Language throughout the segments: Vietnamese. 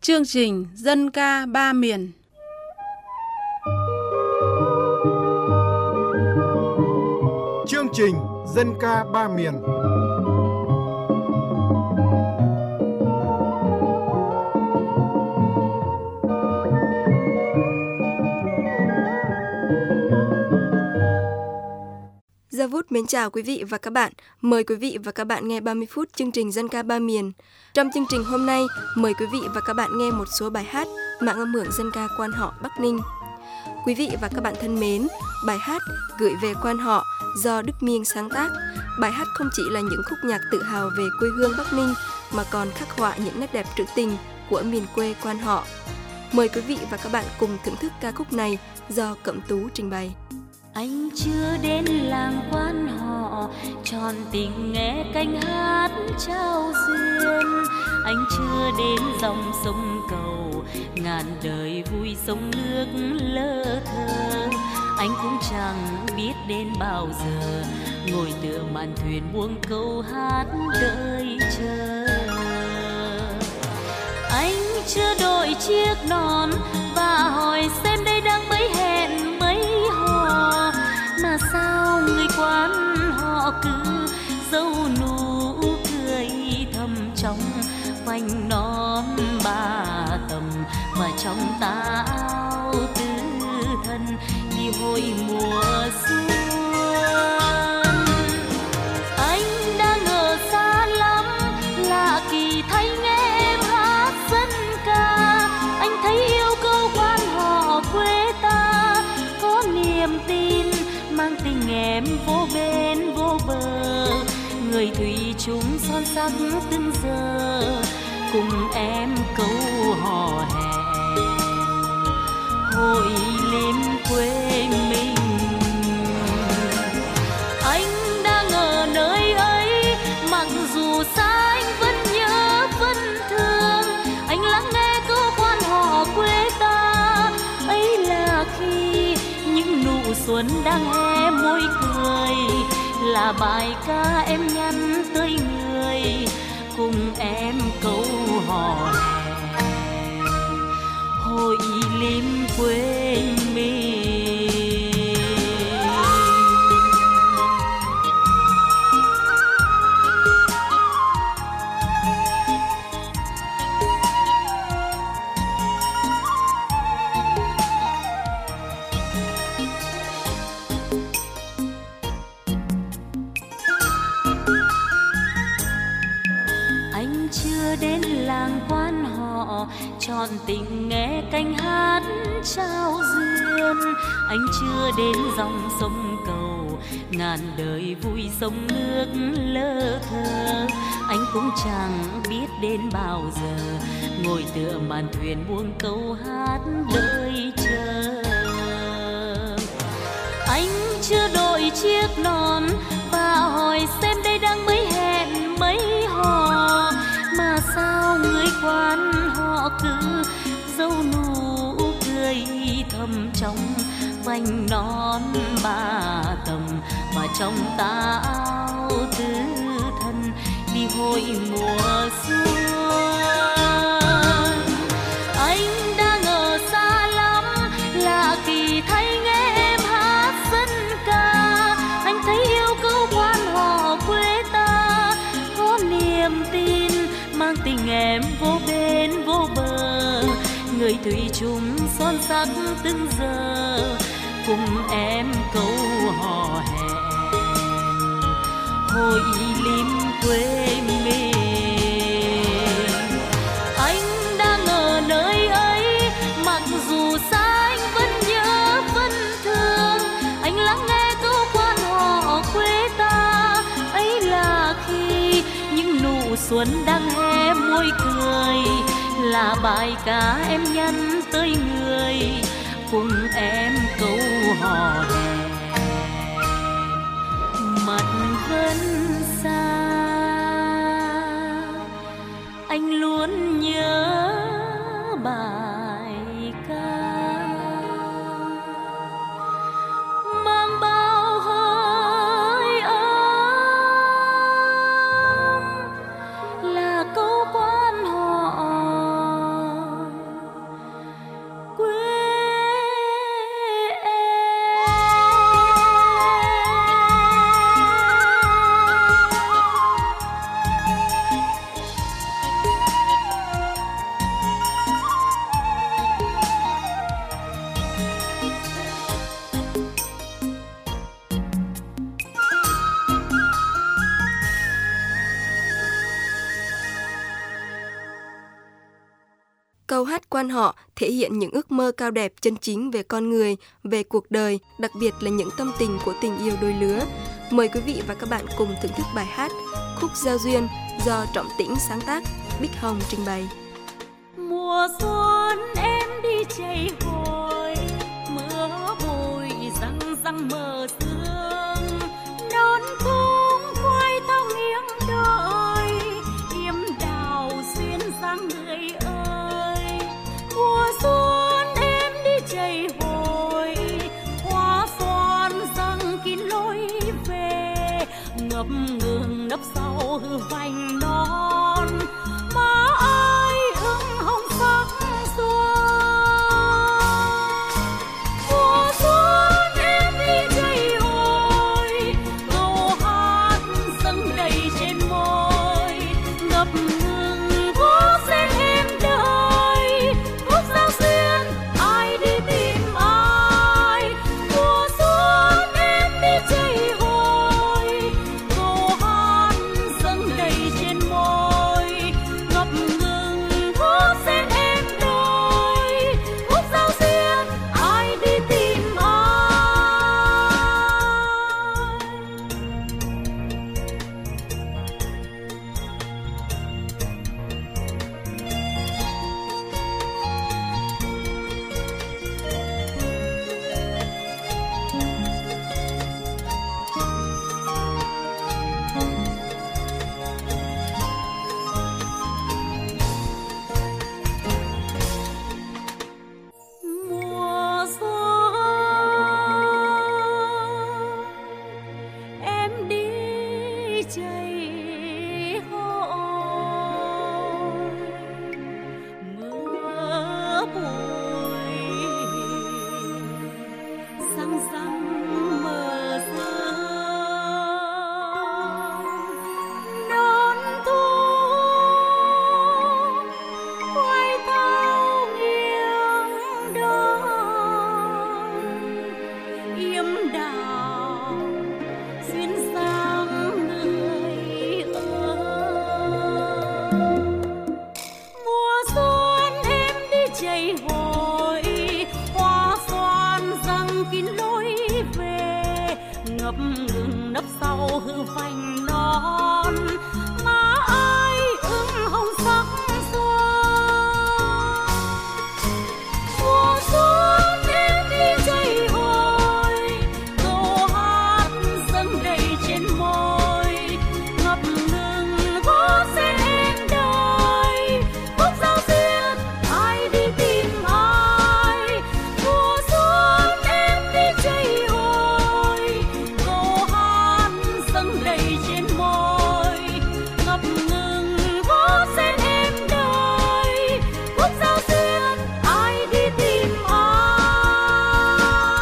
Chương trình Dân ca ba miền. Chương trình Dân ca ba miền. Gia Vút mến chào quý vị và các bạn. Mời quý vị và các bạn nghe 30 phút chương trình Dân ca ba miền. Trong chương trình hôm nay, mời quý vị và các bạn nghe một số bài hát mang âm hưởng dân ca quan họ Bắc Ninh. Quý vị và các bạn thân mến, bài hát Gửi về quan họ do Đức Miêng sáng tác. Bài hát không chỉ là những khúc nhạc tự hào về quê hương Bắc Ninh mà còn khắc họa những nét đẹp trữ tình của miền quê quan họ. Mời quý vị và các bạn cùng thưởng thức ca khúc này do Cẩm Tú trình bày. Anh chưa đến làng quan họ, tròn tình nghe cánh hát trao duyên. Anh chưa đến dòng sông cầu, ngàn đời vui sông nước lơ thơ. Anh cũng chẳng biết đến bao giờ, ngồi tựa mạn thuyền buông câu hát đợi chờ. Anh chưa đội chiếc nón và hỏi xem đây đang mấy hẹn mấy hò, mà sao người quan họ cứ dâu nụ cười thầm trong vành nón ba tầm, và trong tà áo tứ thân đi hội mùa xuân. Anh đang ở xa lắm, lạ kỳ thấy nghe em hát dân ca. Anh thấy yêu câu quan họ quê ta, có niềm tin mang tình em vô bên vô bờ. Người thủy chung son sắc từng giờ, cùng em câu hò hẹn hội lên quê mình. Anh đang ở nơi ấy, mặc dù xa anh vẫn nhớ vẫn thương. Anh lắng nghe câu quan họ quê ta, ấy là khi những nụ xuân đang hé môi cười, là bài ca em nhắn tới người, cùng em câu hò hẹn hội lên quê mình. Anh chưa đến làng quan họ, trọn tình nghe cánh hát trao duyên. Anh chưa đến dòng sông cầu, ngàn đời vui sông nước lơ thơ. Anh cũng chẳng biết đến bao giờ, ngồi tựa mạn thuyền buông câu hát đợi chờ. Anh chưa đội chiếc nón và hỏi xem đây đang mấy hẹn mấy hò, mà sao người quan họ cứ dâu nụ cười thầm trong vành nón ba tầm, và trong tà áo tứ thân đi hội mùa xuân. Anh đang ở xa lắm, lạ kỳ thấy nghe em hát dân ca. Anh thấy yêu câu quan họ quê ta, có niềm tin mang tình em vô bên vô bờ. Người thủy chung son sắc từng giờ, cùng em câu hò hẹn hội lên quê mình. Anh đang ở nơi ấy, mặc dù xa anh vẫn nhớ vẫn thương. Anh lắng nghe câu quan họ quê ta, ấy là khi những nụ xuân đang hé môi cười, là bài ca em nhắn tới người, cùng em câu hò hẹn mặt vẫn xa. Anh luôn nhớ bài ca mang bao hơi ấm, là câu quan họ Câu hát quan họ thể hiện những ước mơ cao đẹp chân chính về con người, về cuộc đời, đặc biệt là những tâm tình của tình yêu đôi lứa. Mời quý vị và các bạn cùng thưởng thức bài hát Khúc Giao Duyên do Trọng Tĩnh sáng tác, Bích Hồng trình bày. Mùa xuân em đi chạy hồi, mưa bụi răng răng mờ sương, non cung quay thao nghiêng đợi, yếm đào xuyên sang người ơi. Mùa xuân em đi chạy hồi, hoa xoan răng kín lối về, ngập ngừng nấp sau hư vành non. Má ai ưng hồng sắc xuân, mùa xuân em đi chạy hồi, câu hát dâng đầy trên môi, ngập ngừng có sẽ em đời, khúc giao duyên ai đi tìm ai. Mùa xuân em đi chạy hồi, câu hát dâng đầy trên môi, ngập ngừng có sẽ em đời, khúc giao duyên ai đi tìm ai. Mùa xuân em đi chạy hội, mưa bụi răng răng mờ sương, non thu quay thao nghiêng đợi, yếm đào xuyên sang người ơi. Mùa xuân em đi chạy hồi, hoa xoan răng kín lối về, ngập ngừng nấp sau hư vành non. Má ai ưng hồng sắc xuân, mùa xuân em đi chạy hồi, câu hát dâng đầy trên môi, ngập ngừng có sẽ em đời, khúc giao duyên ai đi tìm ai. Mùa xuân em đi chạy hồi, câu hát dâng đầy trên môi, ngập ngừng có sẽ em đời, khúc giao duyên ai đi tìm ai.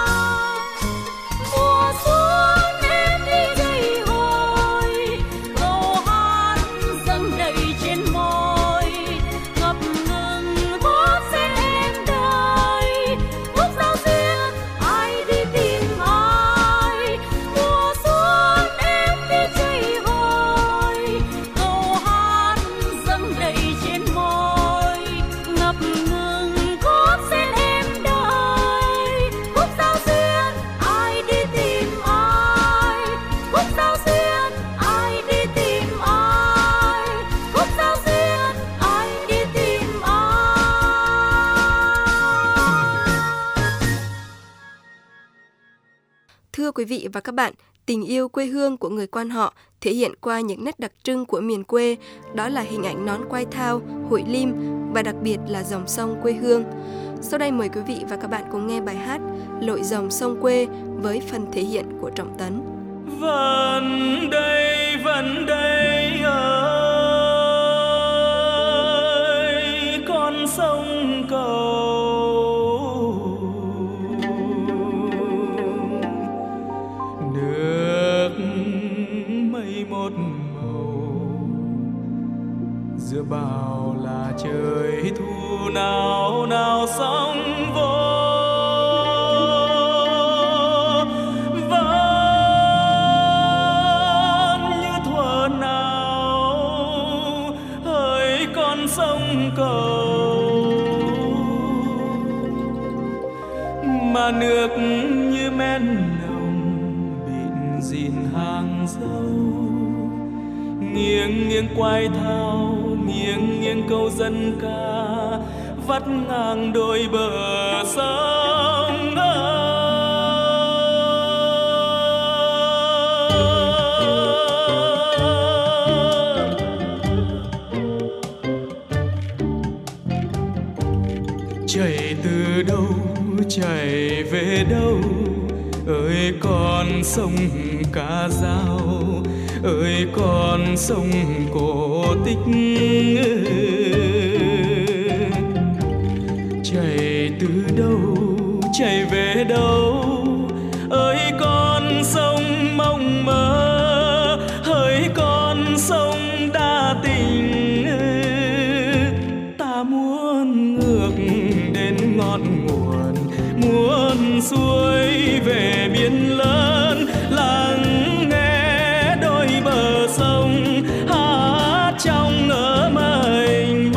Mùa xuân em đi chạy hồi, câu hát dâng đầy trên môi, ngập ngừng có sẽ em đời, khúc giao duyên ai đi tìm ai. Mùa xuân em đi chạy hồi, câu hát dâng đầy trên môi, ngập ngừng có sẽ em đời, khúc giao duyên ai đi tìm ai. Khúc giao duyên ai đi tìm ai. Khúc giao duyên ai đi tìm ai. Thưa quý vị và các bạn, tình yêu quê hương của người quan họ thể hiện qua những nét đặc trưng của miền quê, đó là hình ảnh nón quai thao, hội lim và đặc biệt là dòng sông quê hương. Sau đây mời quý vị và các bạn cùng nghe bài hát Lội dòng sông quê với phần thể hiện của Trọng Tấn. Vẫn đây ơi, con sông cầu nước mây một màu, giữa bao là trời thu nào nào sóng vô. Sông cầu mà nước như men nồng bịn dịn hàng dâu. Nghiêng nghiêng quay thao, nghiêng nghiêng câu dân ca, vắt ngang đôi bờ sông. Chạy từ đâu, chạy về đâu, ơi con sông Ca Dao, ơi con sông cổ tích. Chạy từ đâu, chạy về đâu, ơi con sông mộng mơ, hỡi con sông đa tình. Ta muốn ngược đến ngọn nguồn, muốn xuôi về biển lớn, lắng nghe đôi bờ sông hát trong ngỡ mênh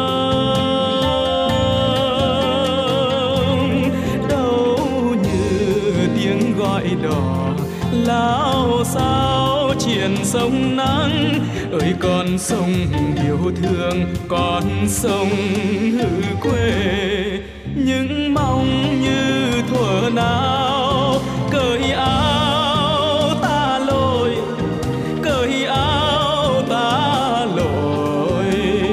mông. Đâu như tiếng gọi đò lao sao triển sông nắng, ơi con sông yêu thương, con sông quê. Những mong như thuở nào cởi áo ta lội, cởi áo ta lội.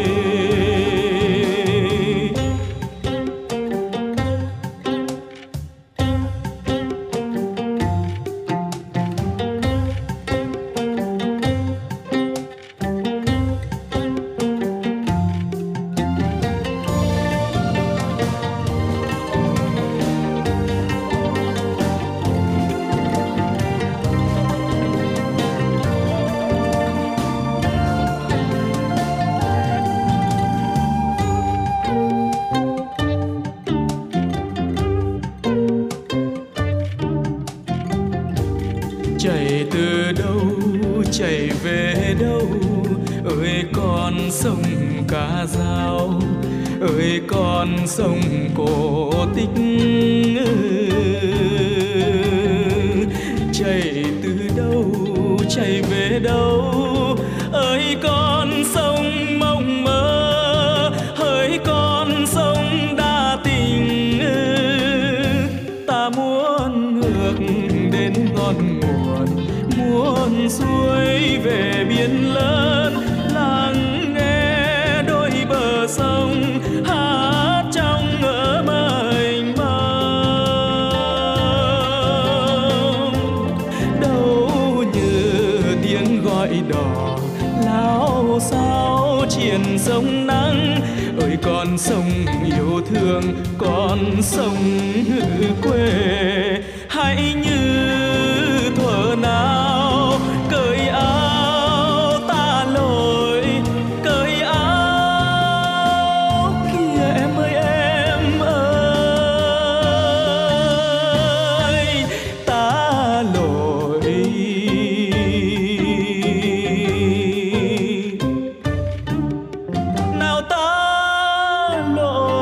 Chạy từ đâu, chạy về đâu, ơi con sông Ca Dao, ơi con sông cổ tích. Chạy từ đâu, chạy về đâu, ơi con sông mộng mơ, hỡi con sông đa tình. Ta muốn ngược đến ngọn nguồn, muốn xuôi về biển lớn, lắng nghe đôi bờ sông hát trong ngỡ mênh mông. Đâu như tiếng gọi đò lao sao triển sông nắng, ơi con sông yêu thương, con sông quê. Hãy như thuở nào cởi áo ta lội, cởi áo kìa em ơi em ơi, ta lội. Nào ta lội.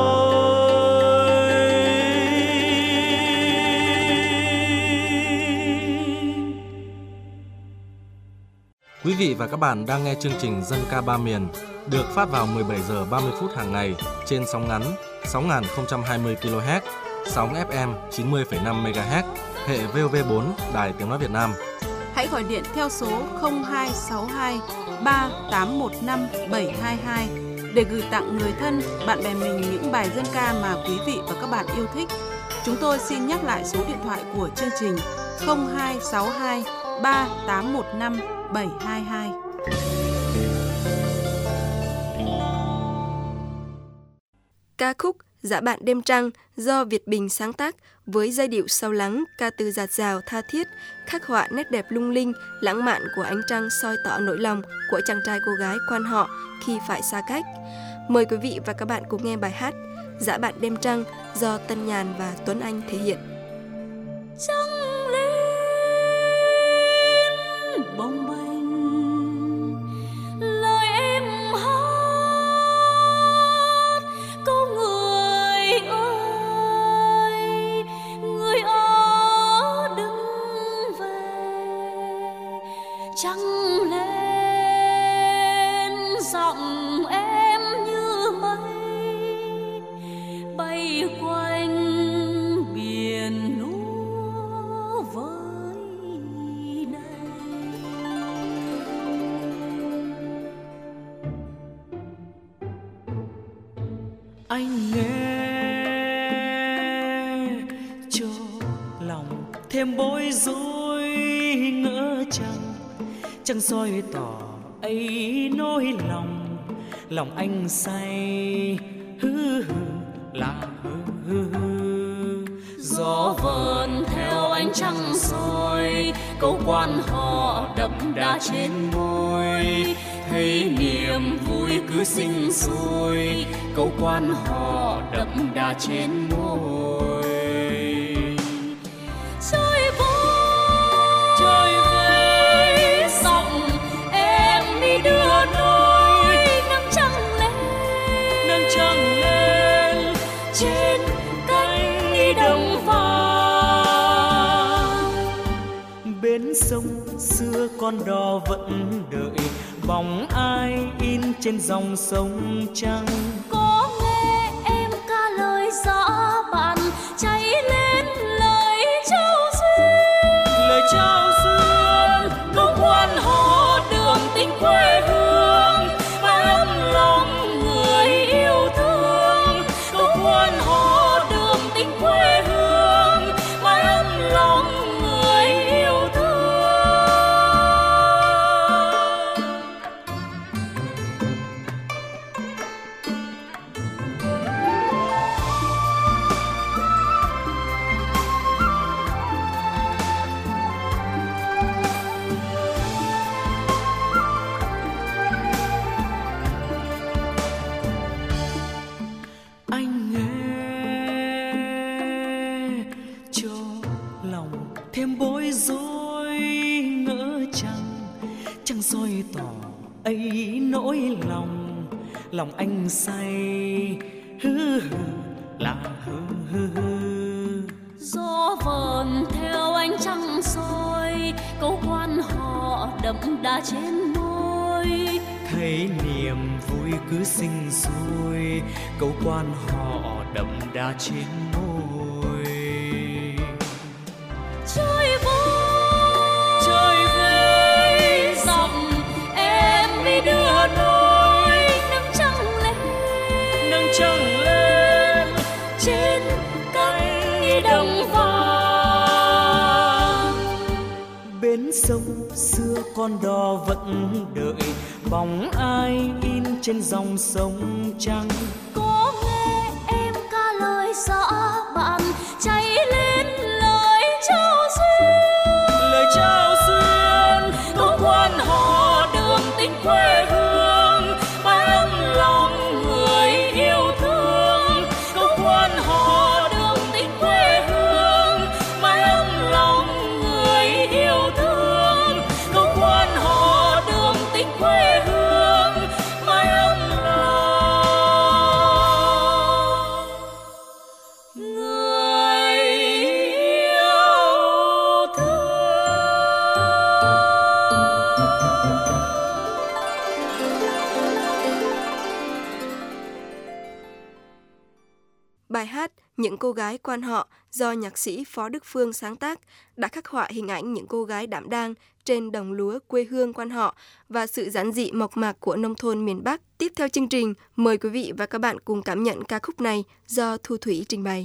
Quý vị và các bạn đang nghe chương trình Dân ca ba miền được phát vào 17 giờ 30 phút hàng ngày trên sóng ngắn 6020 kHz, sóng FM 90,5 MHz, hệ VOV4 Đài Tiếng nói Việt Nam. Hãy gọi điện theo số 0262 3815 722 để gửi tặng người thân, bạn bè mình những bài dân ca mà quý vị và các bạn yêu thích. Chúng tôi xin nhắc lại số điện thoại của chương trình 0262 3815 722. Ca khúc Dã Bạn Đêm Trăng do Việt Bình sáng tác với giai điệu sâu lắng, ca từ dạt dào tha thiết, khắc họa nét đẹp lung linh, lãng mạn của ánh trăng soi tỏ nỗi lòng của chàng trai cô gái quan họ khi phải xa cách. Mời quý vị và các bạn cùng nghe bài hát Dã Bạn Đêm Trăng do Tân Nhàn và Tuấn Anh thể hiện. Trăng lên bồng bềnh, lời em hát câu người ơi, người quanh biển lúa với đây. Anh nghe cho lòng thêm bối rối ngỡ chẳng soi tỏ ấy nỗi lòng anh say hư là hư. Gió vờn theo ánh trăng soi, câu quan họ đậm đà trên môi, thấy niềm vui cứ sinh sôi, câu quan họ đậm đà trên môi. Trôi với giọng em đi đưa đôi, nắng trăng lên trên cánh đồng vàng. Bến sông xưa con đò vẫn đợi, bóng ai in trên dòng sông trăng. Có nghe em ca lời giã bạn, cháy lên lời trao duyên, câu quan họ đường tình quê hương, mãi ấm lòng người yêu thương. Câu quan họ đường tình quê hương, mãi ấm lòng người yêu thương. Anh nghe cho lòng thêm bối rối ngỡ chẳng soi tỏ ấy nỗi lòng anh say hư là hư. Gió vờn theo ánh trăng soi, câu quan họ đậm đà trên môi, thấy niềm vui cứ sinh sôi, câu quan họ đậm đà trên môi. Trôi với dòng em đi đưa đôi, nắng trăng lên trên cánh đồng vàng. Bến sông xưa con đò vẫn đợi, bóng ai in trên dòng sông trăng. Có nghe em ca lời giã bạn, cháy lên lời trao duyên, câu quan họ đường tình quê hương, mãi ấm lòng người yêu thương. Câu quan họ đường tình quê hương, mãi ấm lòng người yêu thương. Câu quan họ đường tình quê hương, mãi ấm lòng người yêu thương. Bài hát Những cô gái quan họ do nhạc sĩ Phó Đức Phương sáng tác đã khắc họa hình ảnh những cô gái đảm đang trên đồng lúa quê hương quan họ và sự giản dị mộc mạc của nông thôn miền Bắc. Tiếp theo chương trình, mời quý vị và các bạn cùng cảm nhận ca khúc này do Thu Thủy trình bày.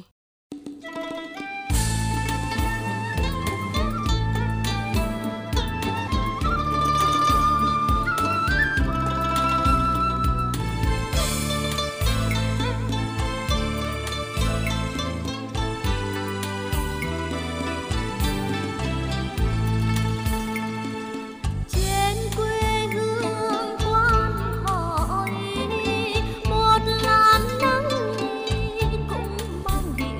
Trên quê hương quan họ một làn nắng cũng mang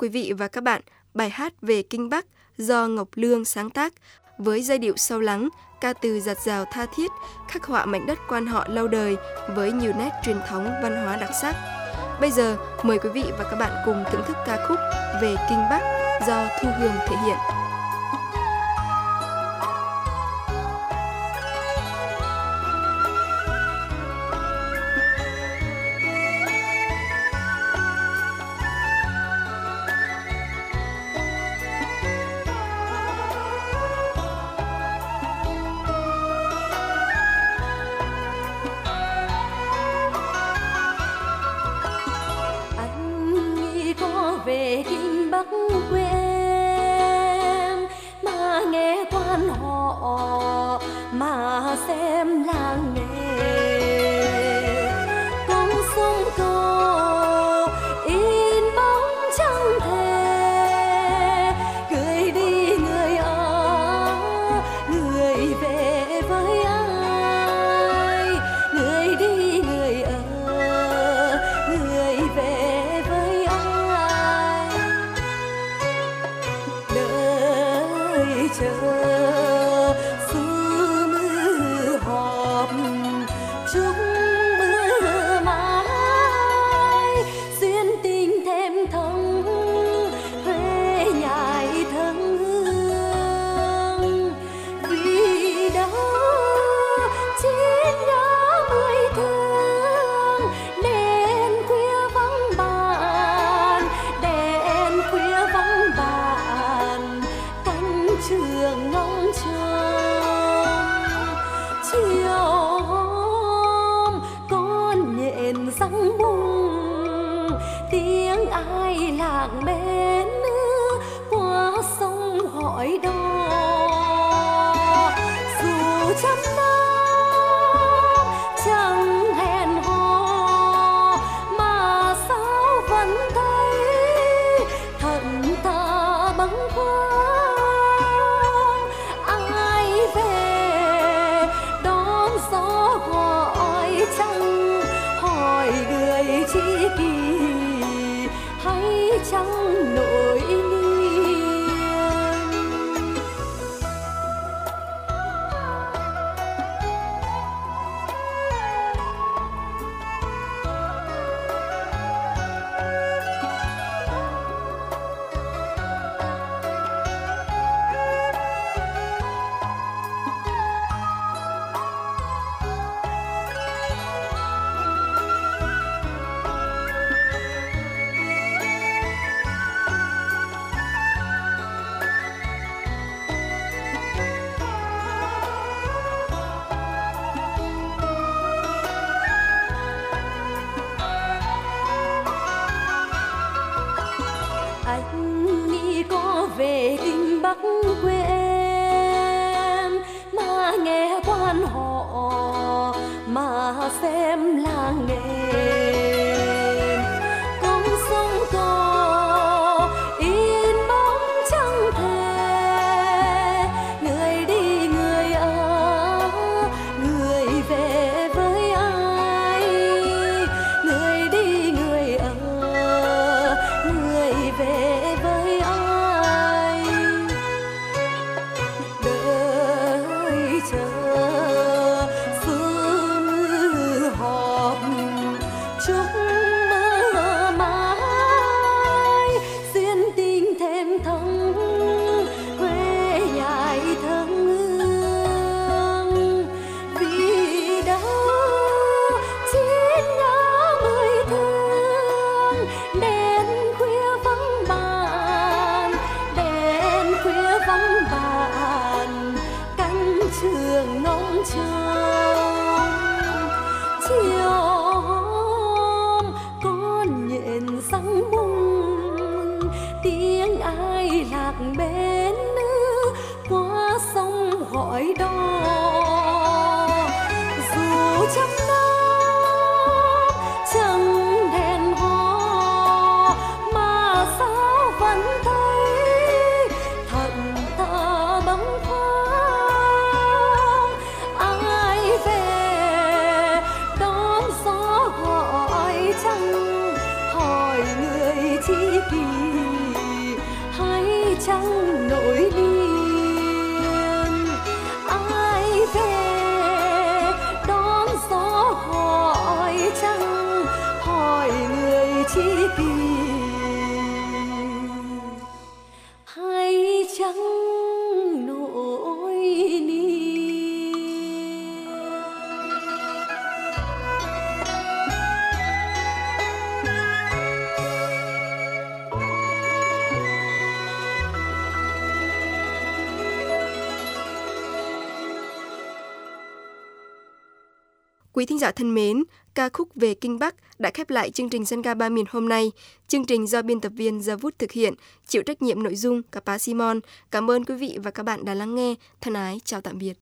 quý vị và các bạn bài hát về Kinh Bắc do Ngọc Lương sáng tác với giai điệu sâu lắng, ca từ dạt dào tha thiết, khắc họa mảnh đất Quan Họ lâu đời với nhiều nét truyền thống văn hóa đặc sắc. Bây giờ, mời quý vị và các bạn cùng thưởng thức ca khúc về Kinh Bắc do Thu Hương thể hiện. Về Kinh Bắc quê em mà nghe quan họ mà xem làng nghề con sông cầu in bóng trăng thề gửi đi người ở người về với ai người đi người ở người về với ai chờ xưa mưa họp chúc mưa mãi duyên tình thêm thông huê nhài thân hương vì đó chết nhớ mười thương đèn khuya vắng bàn đèn khuya vắng bàn trường ngóng trông chiều hôm con nhện răng bùng tiếng ai làng bên qua sông hỏi đò dù trăm năm chẳng hẹn hò mà sao vẫn thấy thận thà bâng khuâng chỉ kỳ hay chẳng nỗi niềm anh đi có về Kinh Bắc quê em mà nghe quan họ mà xem làng nghề con sông cầu in bóng trăng thề người đi người ở người về với ai người đi người ở người về với ai đợi chờ xưa mưa họp chúc mưa mãi duyên tình thêm thông quê nhài thân hương vì đó chết nhớ mười thương đèn khuya vắng bàn đèn khuya vắng bàn cánh trường ngóng trông chiều hôm con nhện răng bùng tiếng ai lạc bên qua sông hỏi đò dù trăm năm chẳng hẹn hò mà sao vẫn thấy thận thà bâng khuâng ai về đón gió gọi trăng hỏi người chi kỳ chăng nỗi niềm, ai về đón gió hỏi chăng, hỏi người chi kỷ, hay chăng nỗi niềm. Quý thính giả thân mến, ca khúc Về Kinh Bắc đã khép lại chương trình Dân ca Ba Miền hôm nay. Chương trình do biên tập viên Gia Vút thực hiện, chịu trách nhiệm nội dung Capa Simon. Cảm ơn quý vị và các bạn đã lắng nghe. Thân ái, chào tạm biệt.